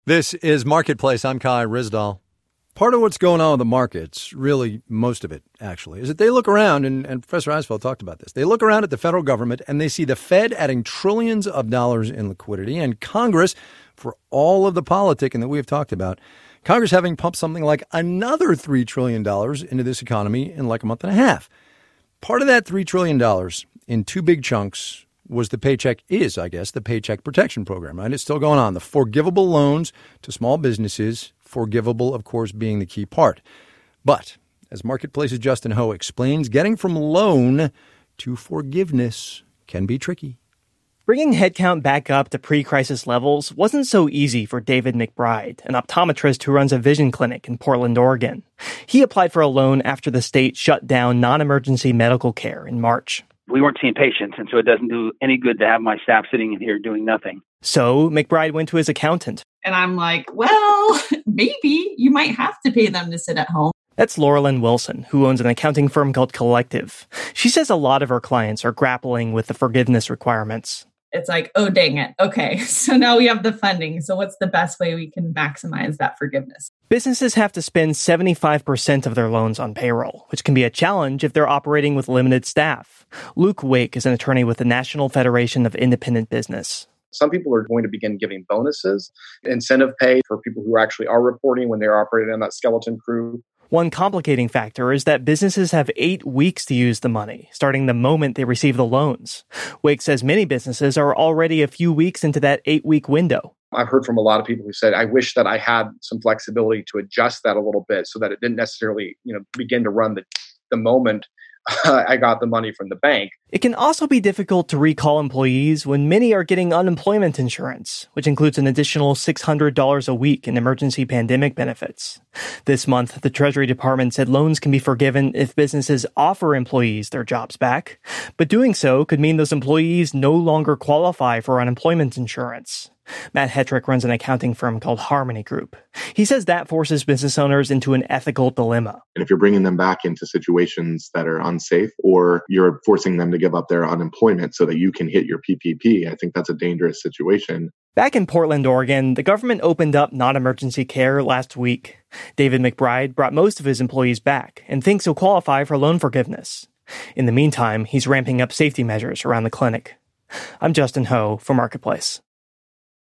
This is Marketplace. I'm Kai Ryssdal. Part of what's going on with the markets, really most of it, actually, is that they look around, and Professor Eisfeld talked about this. They look around at the federal government and they see the Fed adding trillions of dollars in liquidity, and Congress, for all of the politicking that we have talked about, Congress having pumped something like another $3 trillion into this economy in like a month and a half. Part of that $3 trillion in two big chunks was the Paycheck Protection Program, right? It's still going on. The forgivable loans to small businesses, forgivable, of course, being the key part. But as Marketplace's Justin Ho explains, getting from loan to forgiveness can be tricky. Bringing headcount back up to pre-crisis levels wasn't so easy for David McBride, an optometrist who runs a vision clinic in Portland, Oregon. He applied for a loan after the state shut down non-emergency medical care in March. We weren't seeing patients, and so it doesn't do any good to have my staff sitting in here doing nothing. So McBride went to his accountant. And I'm like, well, maybe you might have to pay them to sit at home. That's Laurelyn Wilson, who owns an accounting firm called Collective. She says a lot of her clients are grappling with the forgiveness requirements. It's like, oh, dang it. Okay, so now we have the funding. So what's the best way we can maximize that forgiveness? Businesses have to spend 75% of their loans on payroll, which can be a challenge if they're operating with limited staff. Luke Wake is an attorney with the National Federation of Independent Business. Some people are going to begin giving bonuses, incentive pay for people who actually are reporting when they're operating on that skeleton crew. One complicating factor is that businesses have 8 weeks to use the money, starting the moment they receive the loans. Wake says many businesses are already a few weeks into that 8-week window. I've heard from a lot of people who said, I wish that I had some flexibility to adjust that a little bit so that it didn't necessarily, begin to run the moment I got the money from the bank. It can also be difficult to recall employees when many are getting unemployment insurance, which includes an additional $600 a week in emergency pandemic benefits. This month, the Treasury Department said loans can be forgiven if businesses offer employees their jobs back, but doing so could mean those employees no longer qualify for unemployment insurance. Matt Hetrick runs an accounting firm called Harmony Group. He says that forces business owners into an ethical dilemma. And if you're bringing them back into situations that are unsafe, or you're forcing them to give up their unemployment so that you can hit your PPP, I think that's a dangerous situation. Back in Portland, Oregon, the government opened up non-emergency care last week. David McBride brought most of his employees back and thinks he'll qualify for loan forgiveness. In the meantime, he's ramping up safety measures around the clinic. I'm Justin Ho for Marketplace.